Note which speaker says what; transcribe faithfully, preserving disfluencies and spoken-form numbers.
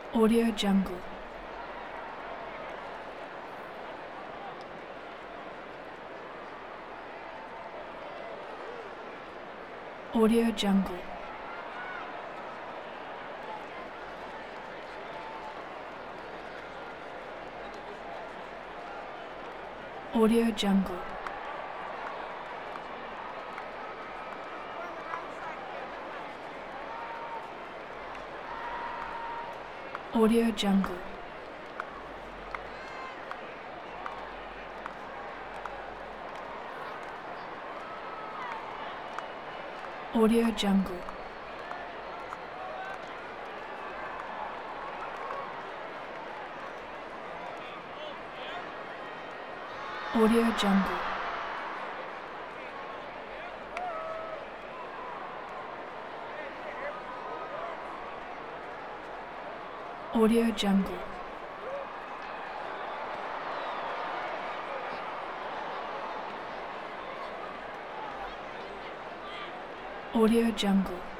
Speaker 1: Audio Jungle. Audio Jungle. Audio Jungle. Audio Jungle. Audio Jungle. Audio Jungle. Audio Jungle. Audio Jungle.